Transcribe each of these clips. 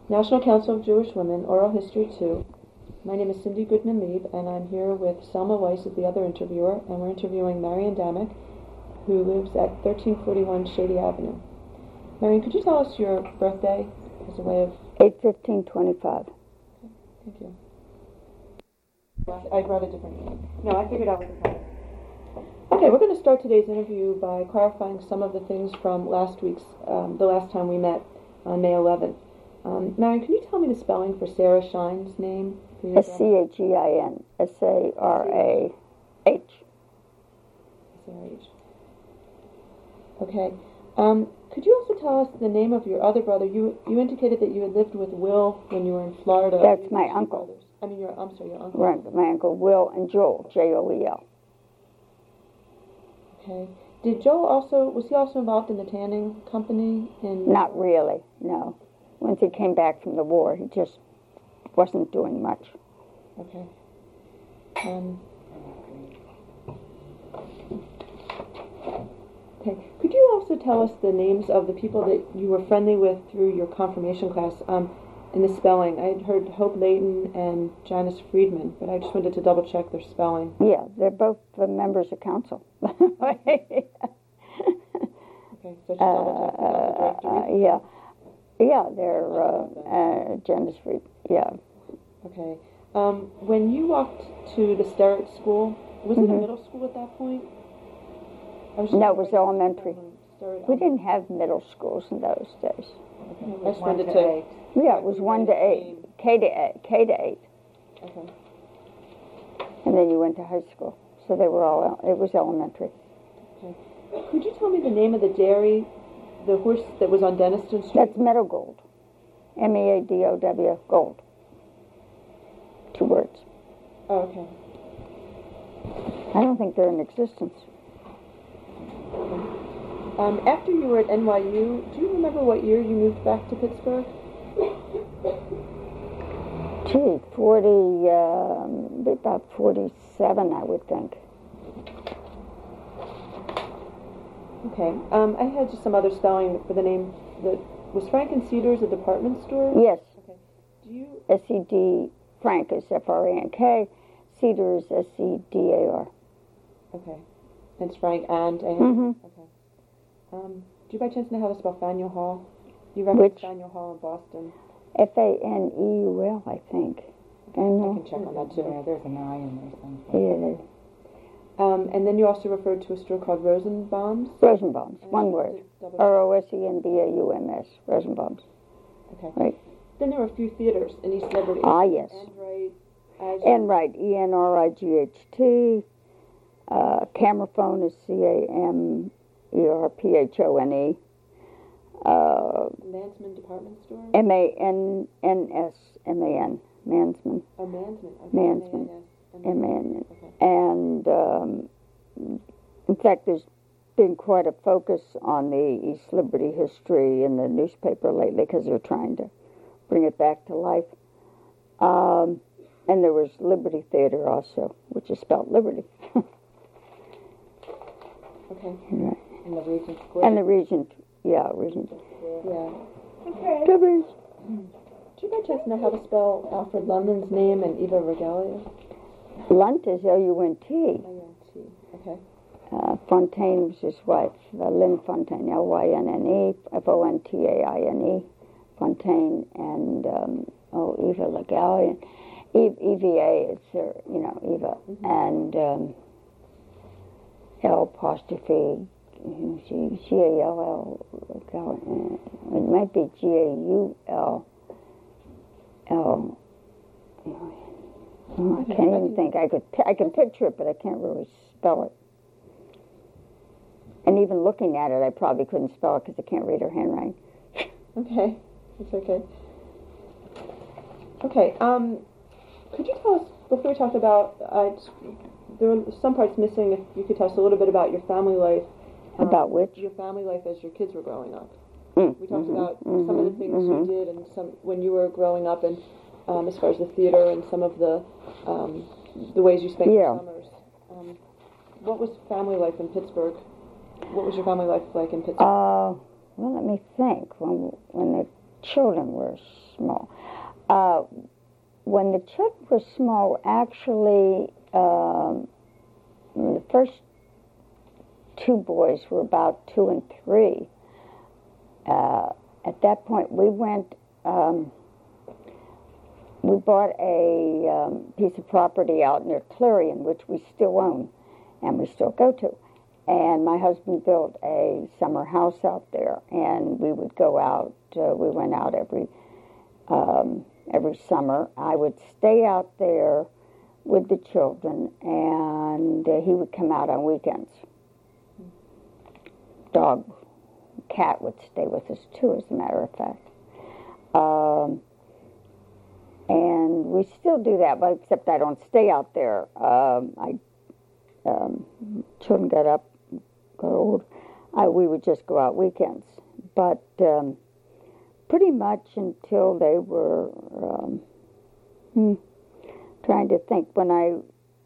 National Council of Jewish Women, Oral History 2. My name is Cindy Goodman-Lieb, and I'm here with Selma Weiss as the other interviewer, and we're interviewing Marian Damick, who lives at 1341 Shady Avenue. Marian, could you tell us your birthday as a way of... 8/15/25. Okay, thank you. I'd rather different name. No, I figured out what the problem. Okay, we're going to start today's interview by clarifying some of the things from last week's, the last time we met on May 11th. Marian, can you tell me the spelling for Sarah Shine's name? Schein. Sarah. Okay. Could you also tell us the name of your other brother? You indicated that you had lived with Will when you were in Florida. That's my uncle. Brothers. Your uncle. Right, my uncle Will and Joel, Joel. Okay. Did Joel was he also involved in the tanning company? Not really, no. Once he came back from the war, he just wasn't doing much. Okay. Okay. Could you also tell us the names of the people that you were friendly with through your confirmation class? In the spelling, I had heard Hope Layton and Janice Friedman, but I just wanted to double check their spelling. Yeah, they're both members of council. Okay, so just double check. Yeah, they're Janice Friedman. Yeah. Okay. When you walked to the Sterrett School, was it a middle school at that point? No, it was elementary. We didn't have middle schools in those days. Okay. I just wanted to... Yeah, it was 1 to 8, K to 8. Okay. And then you went to high school. So they were it was elementary. Okay. Could you tell me the name of the dairy, the horse that was on Denniston Street? That's Meadow Gold. Meadow, Gold. 2 words. Oh, okay. I don't think they're in existence. Okay. After you were at NYU, do you remember what year you moved back to Pittsburgh? Gee, about 47, I would think. Okay. I had just some other spelling for the name. Was Frank and Cedars a department store? Yes. Okay. Do you... SED, Frank is Frank, Cedars, SEDAR. Okay. It's Frank and A? Mm-hmm. Okay. Do you by chance know how to spell Faneuil Hall? You referenced Faneuil Hall in Boston. FANEUL, I think. I can check on that too. Yeah, there's an I in there somewhere. Yeah. And then you also referred to a store called Rosenbaum's? Rosenbaum's, one word. ROSENBAUMS, Rosenbaum's. Okay. Right. Then there were a few theaters in East Liberty. Ah, yes. Enright, ENRIGHT. Cameraphone is CAMERPHONE. Mansman Department Store? MANSMAN. Mansman. Oh, Mansman. Okay. Mansman. MAN. Okay. And in fact, there's been quite a focus on the East Liberty history in the newspaper lately because they're trying to bring it back to life. And there was Liberty Theater also, which is spelled Liberty. Okay. Right. And the Regent Square. And the Regent. Yeah. Yeah. Okay. Do you by chance know how to spell Alfred Lundman's name and Eva Regalia? Lunt is LUNT. L-U-N-T. Okay. Fontaine was his wife, Lynn Fontaine, LYNNE, FONTAINE, Fontaine, and Eva Regalia. EVA, it's her, Eva, and L apostrophe GALL. It might be GAUL. I can't even think. I can picture it, but I can't really spell it. And even looking at it, I probably couldn't spell it because I can't read her handwriting. Okay, it's okay. Okay. Could you tell us, before we talk about, there were some parts missing, if you could tell us a little bit about your family life. About which? Your family life as your kids were growing up. We talked about some of the things you did and some when you were growing up, and as far as the theater and some of the ways you spent your summers. What was family life in Pittsburgh? What was your family life like in Pittsburgh? Well, let me think. When the children were small. When the children were small, actually, the first two boys were about 2 and 3. At that point, we went. We bought a piece of property out near Clarion, which we still own, and we still go to. And my husband built a summer house out there, and we would go out. We went out every summer. I would stay out there with the children, and he would come out on weekends. Cat would stay with us too, as a matter of fact. And we still do that, but except I don't stay out there. Children got old. We would just go out weekends. But pretty much until they were, trying to think, when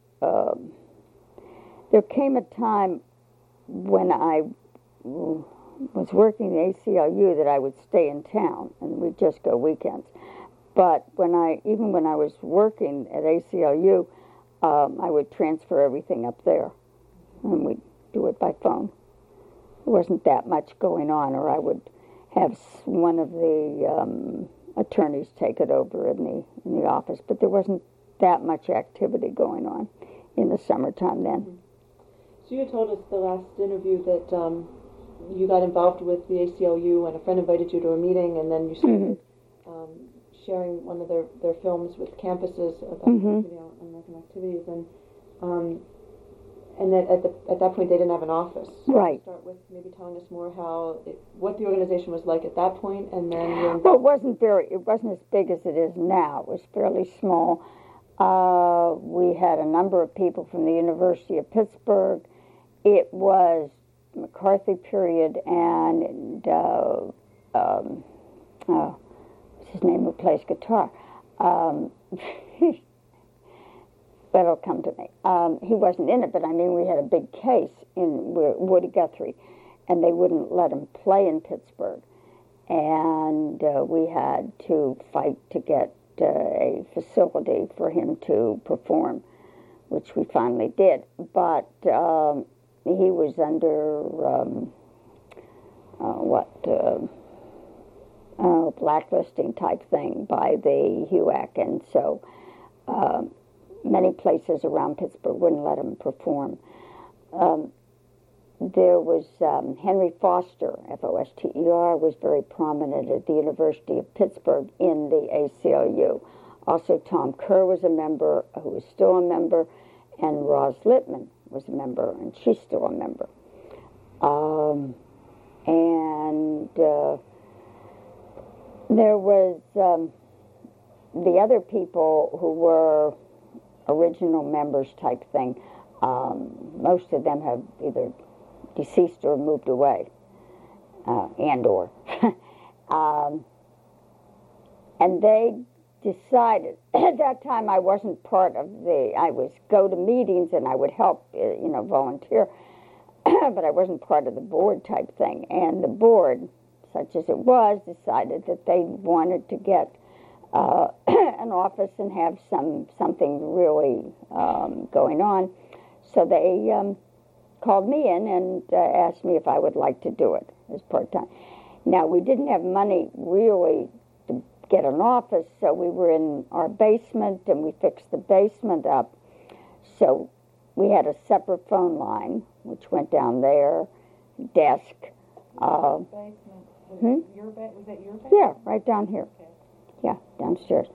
there came a time when I was working the ACLU that I would stay in town and we'd just go weekends. But even when I was working at ACLU, I would transfer everything up there, and we'd do it by phone. There wasn't that much going on, or I would have one of the attorneys take it over in the office. But there wasn't that much activity going on in the summertime then. So you had told us the last interview that you got involved with the ACLU and a friend invited you to a meeting, and then you started sharing one of their films with campuses about American activities, and that at that point they didn't have an office. So right. Start with maybe telling us more what the organization was like at that point, and then well, it wasn't as big as it is now. It was fairly small. We had a number of people from the University of Pittsburgh. It was McCarthy period, and what's his name, who plays guitar? That'll come to me. He wasn't in it, but I mean, we had a big case in Woody Guthrie, and they wouldn't let him play in Pittsburgh, and we had to fight to get a facility for him to perform, which we finally did. But he was under blacklisting type thing by the HUAC, and so many places around Pittsburgh wouldn't let him perform. There was Henry Foster, Foster, was very prominent at the University of Pittsburgh in the ACLU. Also, Tom Kerr was a member, who is still a member, and Roz Littman was a member, and she's still a member. There was the other people who were original members type thing. Most of them have either deceased or moved away, and/or. And they decided, at that time I wasn't part of I would go to meetings and I would help, volunteer, but I wasn't part of the board type thing. And the board, such as it was, decided that they wanted to get an office and have something really going on. So they called me in and asked me if I would like to do it as part-time. Now, we didn't have money really to get an office, so we were in our basement, and we fixed the basement up. So we had a separate phone line, which went down there, desk. Basement. Was that your basement? Yeah, right down here. Okay. Yeah, downstairs.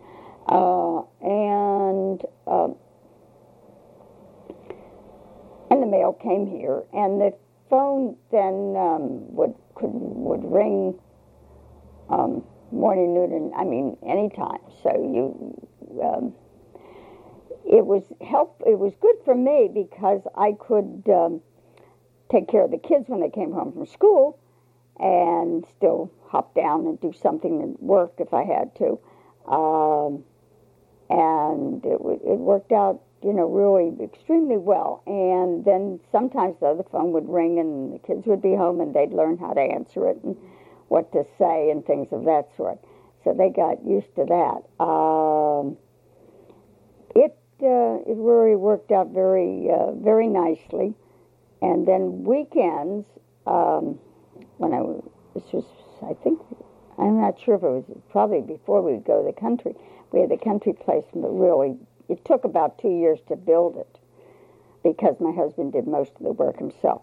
And the mail came here, and the phone then would ring morning, noon, and anytime. So it was good for me because I could take care of the kids when they came home from school, and still hop down and do something and work if I had to. And it worked out, really extremely well. And then sometimes the phone would ring and the kids would be home and they'd learn how to answer it and what to say and things of that sort. so they got used to that. It really worked out very nicely. And then weekends, I think, I'm not sure if it was probably before we would go to the country. We had the country place, but really, it took about 2 years to build it because my husband did most of the work himself.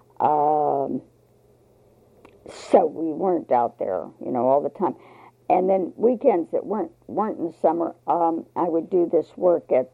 So we weren't out there, all the time. And then weekends that weren't in the summer, I would do this work at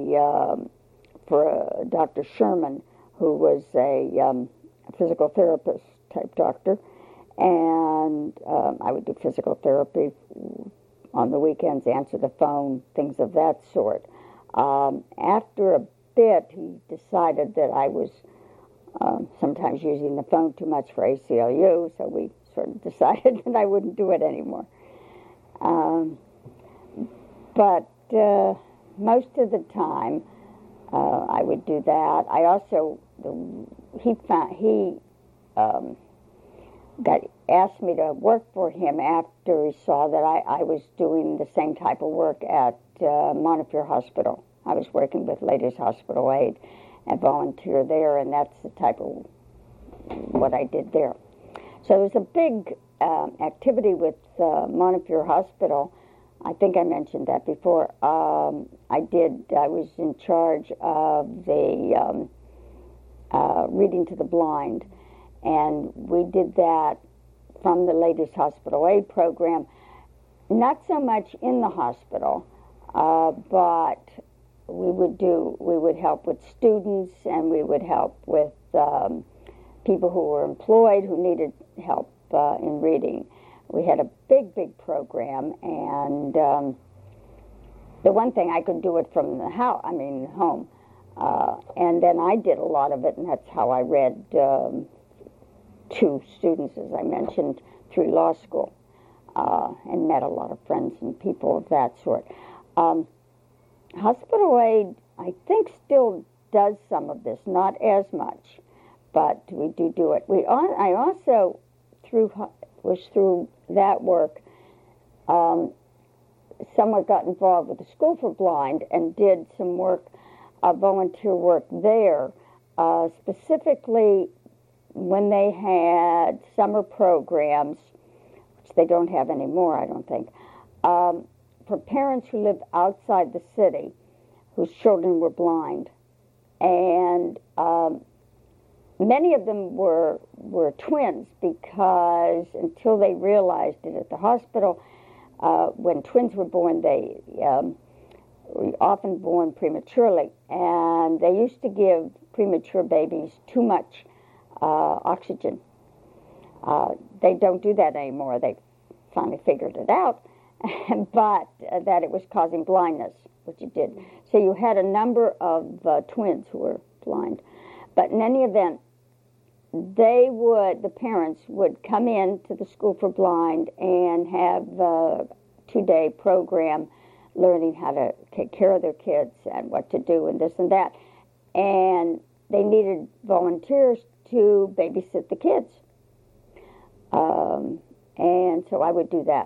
for Dr. Sherman, who was a physical therapist type doctor, and I would do physical therapy on the weekends, answer the phone, things of that sort. After a bit, he decided that I was sometimes using the phone too much for ACLU, so we sort of decided that I wouldn't do it anymore. But most of the time, I would do that. I also asked me to work for him after he saw that I was doing the same type of work at Montefiore Hospital. I was working with Ladies Hospital Aid and volunteer there, and that's the type of what I did there. So there was a big activity with Montefiore Hospital. I think I mentioned that before. I was in charge of the Reading to the Blind, and we did that from the Ladies Hospital Aid program, not so much in the hospital, but we would help with students, and we would help with people who were employed who needed help in reading. We had a big program, and the one thing I could do it from the home. And then I did a lot of it, and that's how I read to students, as I mentioned, through law school, and met a lot of friends and people of that sort. Hospital Aid, I think, still does some of this, not as much, but we do it. I also, through that work, somewhat got involved with the School for Blind and did some work, volunteer work there, specifically when they had summer programs, which they don't have anymore, I don't think, for parents who live outside the city whose children were blind. And many of them were twins, because until they realized it at the hospital, when twins were born, they were often born prematurely, and they used to give premature babies too much oxygen. They don't do that anymore. They finally figured it out, but that it was causing blindness, which it did. So you had a number of twins who were blind. But in any event, the parents would come in to the School for Blind and have a 2-day program learning how to take care of their kids and what to do and this and that. And they needed volunteers to babysit the kids. And so I would do that.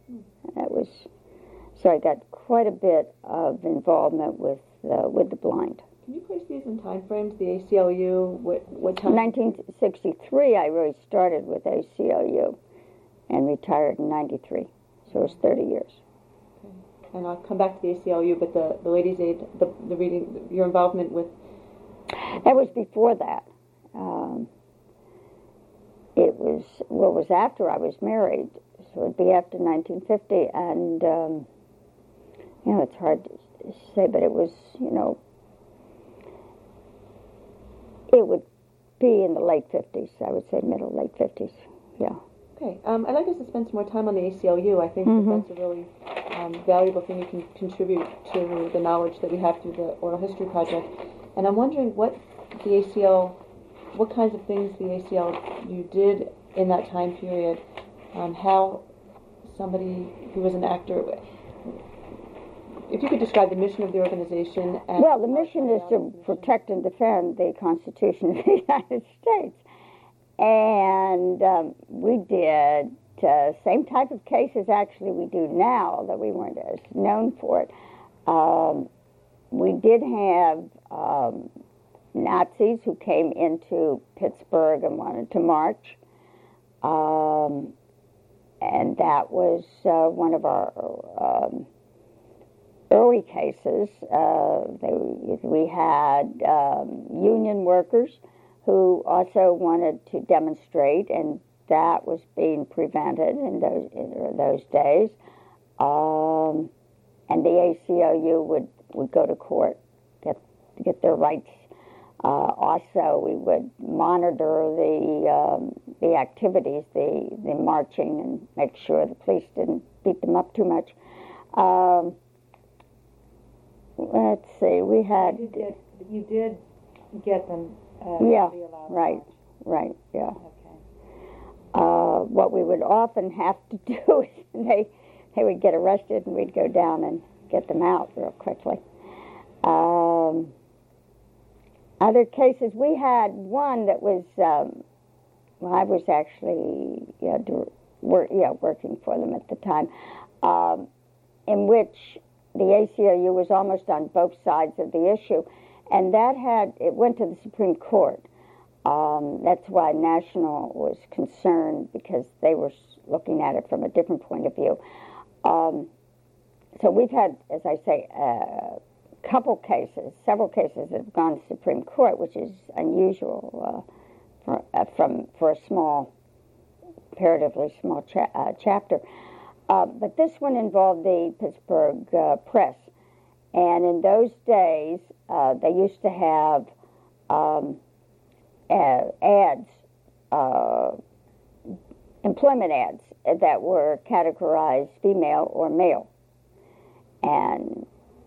So I got quite a bit of involvement with the blind. Can you place these in time frames? The ACLU, what time? 1963, I really started with ACLU and retired in 93. So it was 30 years. Okay. And I'll come back to the ACLU, but the Ladies' Aid, the reading, your involvement with... That was before that. It was after I was married, so it would be after 1950, and, it's hard to say, but it was, it would be in the late 50s, I would say late 50s, yeah. Okay, I'd like us to spend some more time on the ACLU. I think that's a really valuable thing you can contribute to the knowledge that we have through the Oral History Project. And I'm wondering what kinds of things the ACLU did in that time period, how somebody who was an actor, if you could describe the mission of the organization. Well, the mission is to protect and defend the Constitution of the United States. And we did same type of cases actually we do now, although we weren't as known for it. We did have Nazis who came into Pittsburgh and wanted to march. And that was one of our early cases. We had union workers who also wanted to demonstrate, and that was being prevented in those days. And the ACLU would go to court to get their rights. Also, we would monitor the activities, the marching, and make sure the police didn't beat them up too much. Let's see, we had... You did get them yeah, to be allowed to right, march. right, yeah. Okay. What we would often have to do is they would get arrested and we'd go down and get them out real quickly. Other cases, we had one that was, I was actually working for them at the time, in which the ACLU was almost on both sides of the issue, and it went to the Supreme Court. That's why National was concerned, because they were looking at it from a different point of view. So we've had, as I say, several cases that have gone to the Supreme Court, which is unusual for a comparatively small chapter. But this one involved the Pittsburgh Press. And in those days, they used to have ads, employment ads, that were categorized female or male. And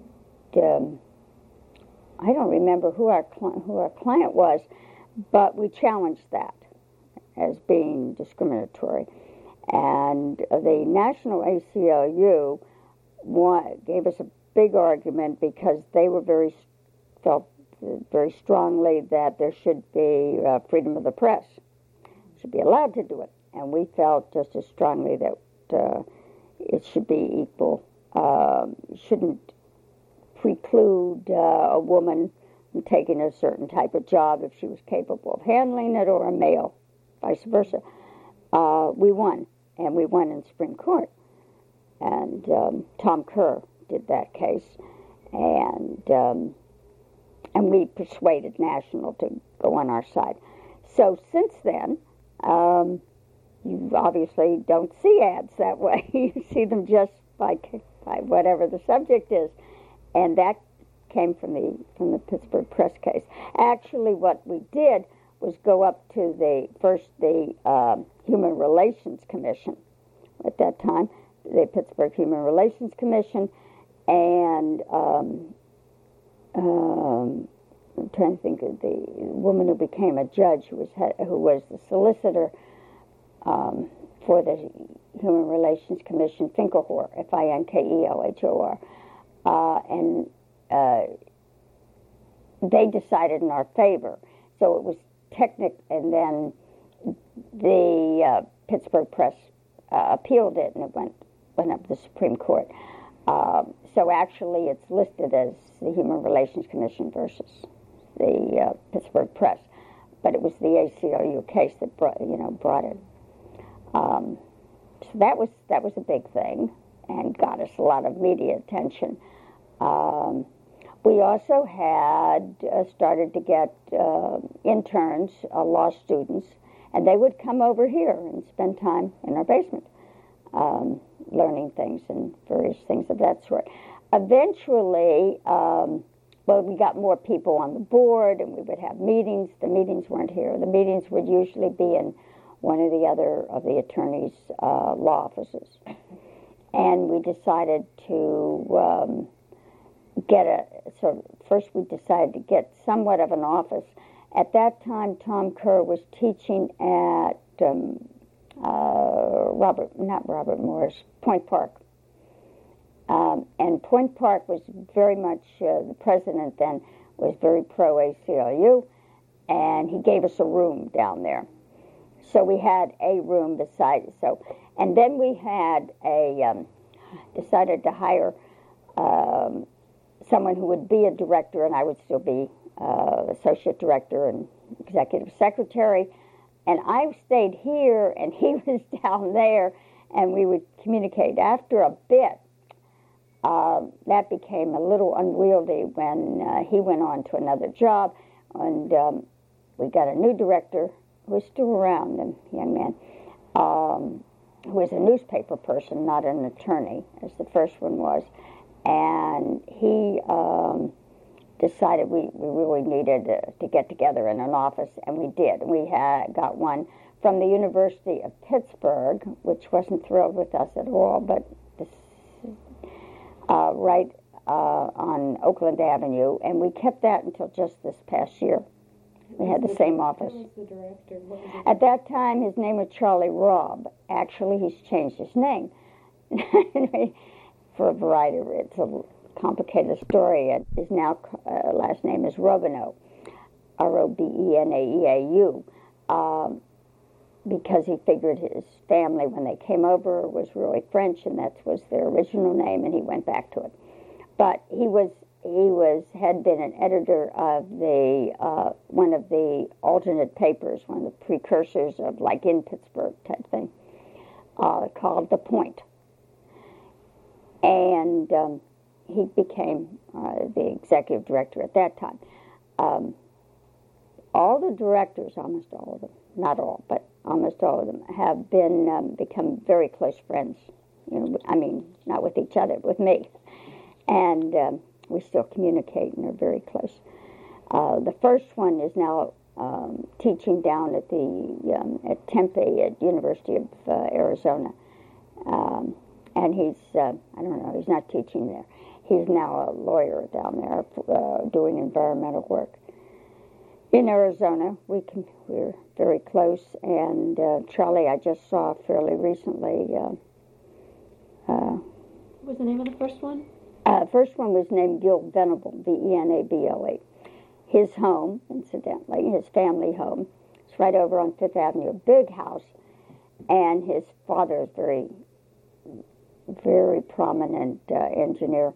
I don't remember who our client was, but we challenged that as being discriminatory. And the National ACLU gave us a big argument because they felt very strongly that there should be freedom of the press, should be allowed to do it. And we felt just as strongly that it should be equal, shouldn't preclude a woman from taking a certain type of job if she was capable of handling it, or a male, vice versa. We won, and we won in Supreme Court. And Tom Kerr did that case, and we persuaded National to go on our side. So since then, you obviously don't see ads that way. You see them just by whatever the subject is. And that came from the Pittsburgh Press case. Actually, what we did was go up to the Human Relations Commission at that time, the Pittsburgh Human Relations Commission, and I'm trying to think of the woman who became a judge, who was the solicitor for the Human Relations Commission, Finkelhor, Finkelhor. And they decided in our favor. So it was and then the Pittsburgh Press appealed it, and it went up to the Supreme Court. So actually it's listed as the Human Relations Commission versus the Pittsburgh Press. But it was the ACLU case that brought it. So that was a big thing and got us a lot of media attention. We also had started to get interns, law students, and they would come over here and spend time in our basement, learning things and various things of that sort. Eventually, we got more people on the board, and we would have meetings. The meetings weren't here. The meetings would usually be in one or the other of the attorney's law offices. And we decided to first we decided to get somewhat of an office. At that time, Tom Kerr was teaching at Point Park. And Point Park was very much, the president then was very pro-ACLU, and he gave us a room down there. So we had a room beside. And then we had decided to hire someone who would be a director, and I would still be associate director and executive secretary. And I stayed here, and he was down there, and we would communicate. After a bit, that became a little unwieldy when he went on to another job, and we got a new director who was still around, a young man, who was a newspaper person, not an attorney, as the first one was. And he decided we really needed to get together in an office, and we did. We got one from the University of Pittsburgh, which wasn't thrilled with us at all, but this, right on Oakland Avenue, and we kept that until just this past year. We had the same office. Who was the director? What was At that time, his name was Charlie Robb. Actually, he's changed his name for a variety of reasons. It's a complicated story. His now last name is Robineau, Robenaeau, because he figured his family, when they came over, was really French, and that was their original name, and he went back to it. But he had been an editor of one of the alternate papers, one of the precursors of like in Pittsburgh type thing, called The Point. And he became the executive director at that time. All the directors, almost all of them, not all, but almost all of them, have become very close friends. I mean, not with each other, but with me. And we still communicate and are very close. The first one is now teaching down at at Tempe at University of Arizona. And he's, I don't know, he's not teaching there. He's now a lawyer down there doing environmental work. In Arizona, we're very close, and Charlie I just saw fairly recently. What was the name of the first one? First one was named Gil Venable, Venable. His home, incidentally, his family home, it's right over on Fifth Avenue, a big house, and his father is very, very prominent engineer.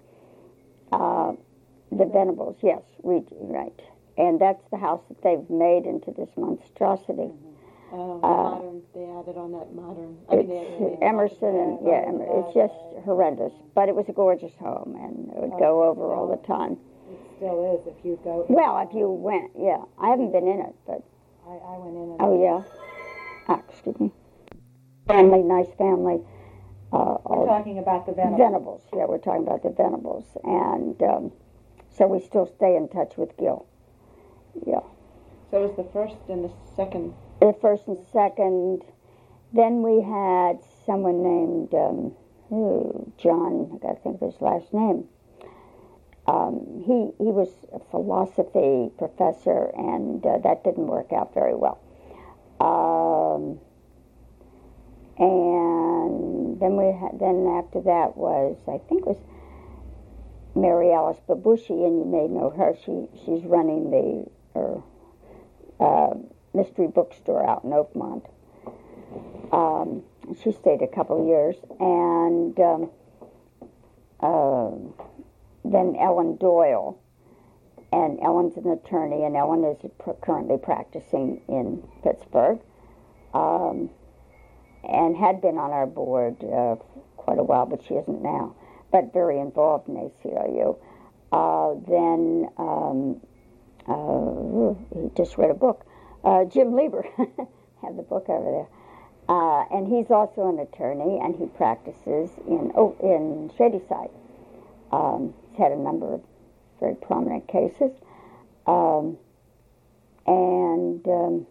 The Venables, yes, right. And that's the house that they've made into this monstrosity. Modern. They added on that modern. It's Emerson, and it's just horrendous. But it was a gorgeous home, and it would go over all the time. It still is if you go. Well, if you went, yeah. I haven't been in it, but. I went in it. Oh, yeah. Excuse me. Family, nice family. We're talking about the Venables. Venables, yeah, we're talking about the Venables. And so we still stay in touch with Gil. Yeah. So it was the first and the second. The first and second. Then we had someone named John, I got to think of his last name. He was a philosophy professor, and that didn't work out very well. And then after that was, I think it was Mary Alice Babushi, and you may know her. She's running the mystery bookstore out in Oakmont. She stayed a couple of years, and then Ellen Doyle, and Ellen's an attorney, and Ellen is currently practicing in Pittsburgh, and had been on our board quite a while, but she isn't now, but very involved in ACLU. Then he just read a book. Jim Lieber, have the book over there. And he's also an attorney, and he practices in Shadyside. He's had a number of very prominent cases. And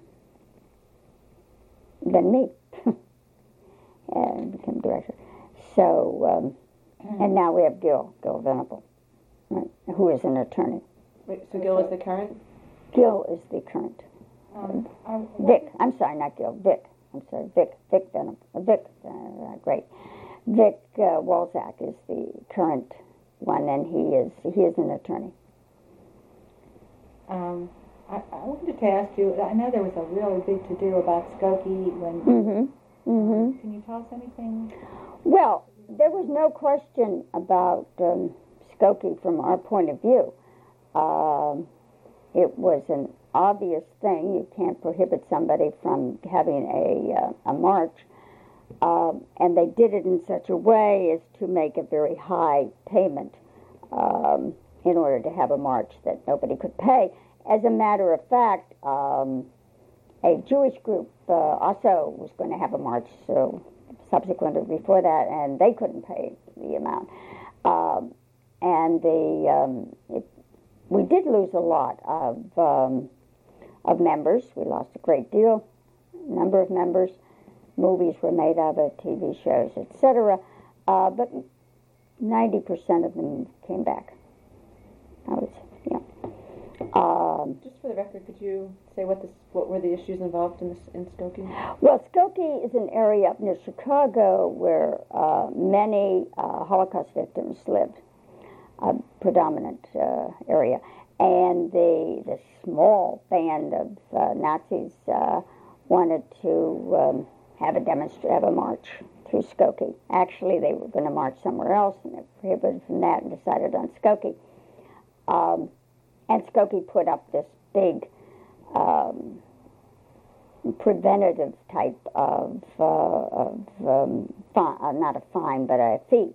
then me, and became director. So, and now we have Gil Venable, right, who is an attorney. Wait, so Gil is the current? Gil is the current. Vic, I'm sorry, not Gil, Vic. I'm sorry, Vic Venable. Great. Vic Walzak is the current one, and he is an attorney. I wanted to ask you, I know there was a really big to-do about Skokie when... Can you tell us anything? Well, there was no question about Skokie from our point of view. It was an obvious thing. You can't prohibit somebody from having a march. And they did it in such a way as to make a very high payment in order to have a march that nobody could pay. As a matter of fact, a Jewish group also was going to have a march subsequent or before that, and they couldn't pay the amount. We did lose a lot of members. We lost a great number of members. Movies were made of it, TV shows, etc. But 90% of them came back. Just for the record, could you say what were the issues involved in Skokie? Well, Skokie is an area up near Chicago where many Holocaust victims lived, a predominant area. And the small band of Nazis wanted to have a march through Skokie. Actually, they were going to march somewhere else, and they prohibited from that and decided on Skokie. And Skokie put up this big preventative type of not a fine, but a fee,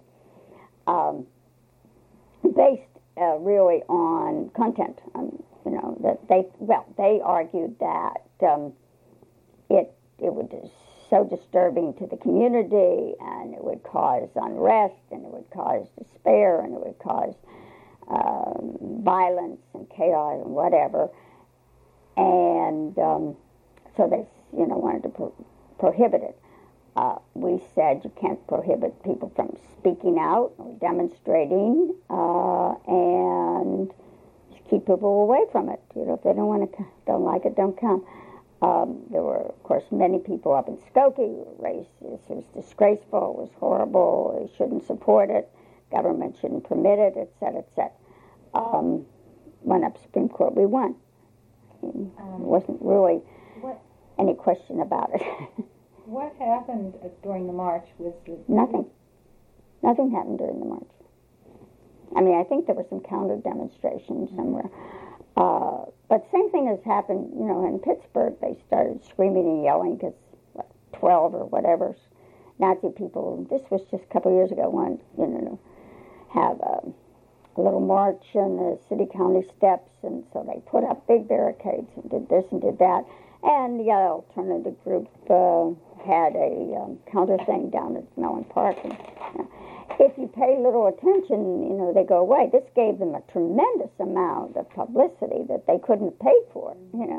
based really on content. That they argued that it would be so disturbing to the community, and it would cause unrest, and it would cause despair, and it would cause violence and chaos and whatever. And so they, wanted to prohibit it. We said you can't prohibit people from speaking out or demonstrating, and just keep people away from it. If they don't like it, don't come. There were, of course, many people up in Skokie who were racist. It was disgraceful. It was horrible. They shouldn't support it. Government shouldn't permit it, et cetera, et cetera. Went up Supreme Court. We won. There wasn't really any question about it. What happened during the march? Nothing. Nothing happened during the march. I think there were some counter demonstrations somewhere. But same thing has happened, in Pittsburgh. They started screaming and yelling because 12 or whatever Nazi people, this was just a couple of years ago, wanted, have a little march on the city-county steps, and so they put up big barricades and did this and did that. And the alternative group had a counter thing down at Mellon Park. And, if you pay little attention, they go away. This gave them a tremendous amount of publicity that they couldn't pay for,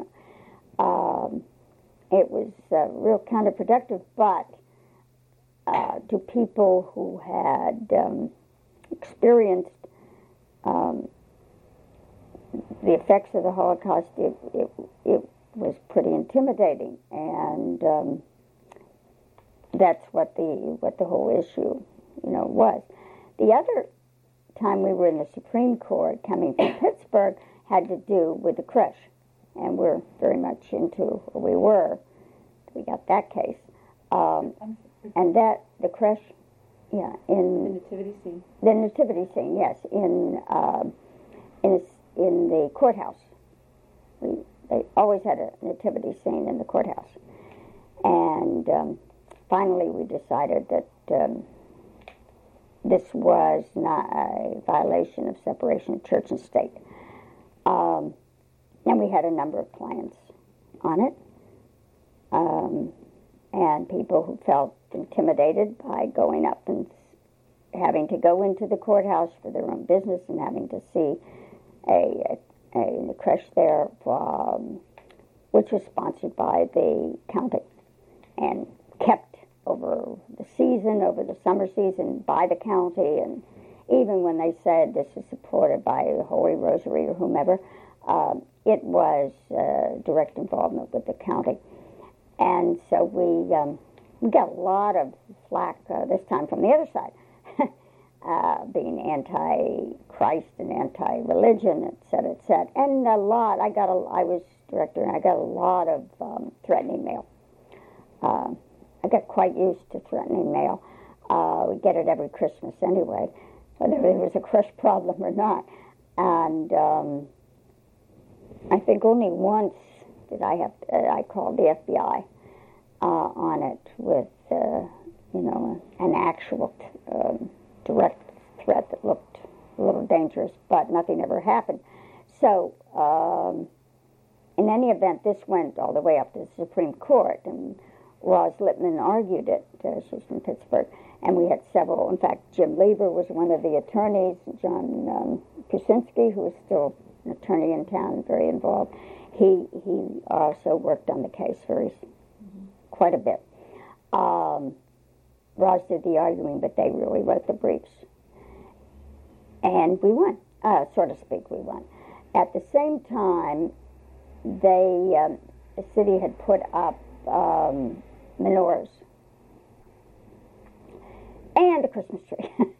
It was real counterproductive, but to people who had experienced the effects of the Holocaust, it was pretty intimidating, and that's what the whole issue, was. The other time we were in the Supreme Court, coming from Pittsburgh, had to do with the creche, and we're very much into we got that case, and that the creche, in the nativity scene. The nativity scene, yes, in the courthouse. They always had a nativity scene in the courthouse. And finally we decided that this was not a violation of separation of church and state. And we had a number of clients on it. And people who felt intimidated by going up and having to go into the courthouse for their own business and having to see a creche there, which was sponsored by the county and kept over the season, over the summer season, by the county. And even when they said this is supported by the Holy Rosary or whomever, it was direct involvement with the county. And so we got a lot of flack this time from the other side. being anti-Christ and anti-religion, et cetera, et cetera. And I was director, and I got a lot of threatening mail. I got quite used to threatening mail. We get it every Christmas anyway, whether it was a crush problem or not. And I think only once did I called the FBI on it with, an actual direct threat that looked a little dangerous, but nothing ever happened. So, in any event, this went all the way up to the Supreme Court, and Roz Lippman argued it. She's from Pittsburgh. And we had several. In fact, Jim Lieber was one of the attorneys. John Kuczynski, who is still an attorney in town, very involved. He also worked on the case quite a bit. Roz did the arguing, but they really wrote the briefs. And we won, so to speak, we won. At the same time, the city had put up menorahs and a Christmas tree.